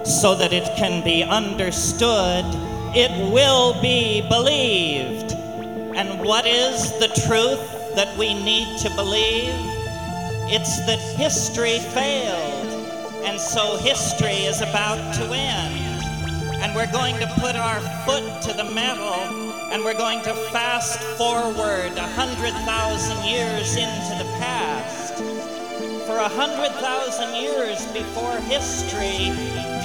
so that it can be understood, it will be believed. And what is the truth that we need to believe? It's that history failed, and so history is about to end. And we're going to put our foot to the metal, and we're going to fast forward 100,000 years into the past. For 100,000 years before history